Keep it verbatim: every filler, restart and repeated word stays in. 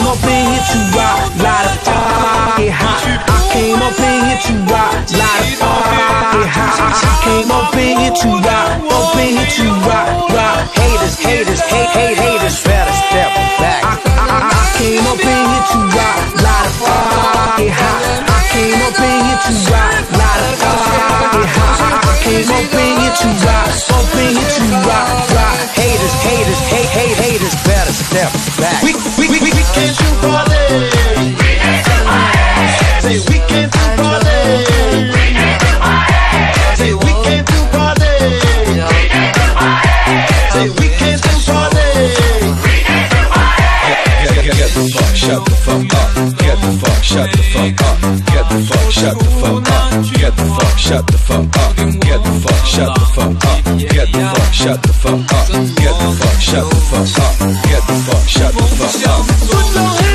up in here to rock, light a fire, get hot. I came up in here to rock, light a fire, get hot. I came up in here to rock, up in here to rock, rock. Haters, haters, hate, hate, haters, better step back. I, I, I, I came up in here to rock, light a fire, get hot. I came up in here to rock, light a fire, get hot. I came up in here to rock, up in here to rock, rock. Haters, haters, hate, hate, haters, better step back. We, we, we, we came to party. Say we came to party. Say we came to party. Say we came to party. Get, get the fuck, shut the fuck up. Get the fuck, shut the fuck up. Get the fuck, shut the fuck up. Get the fuck, shut the fuck up. Get the fuck, shut the fuck up. Get the fuck, shut the fuck up. Get the fuck, shut the fuck up. Get the fuck, shut the fuck up.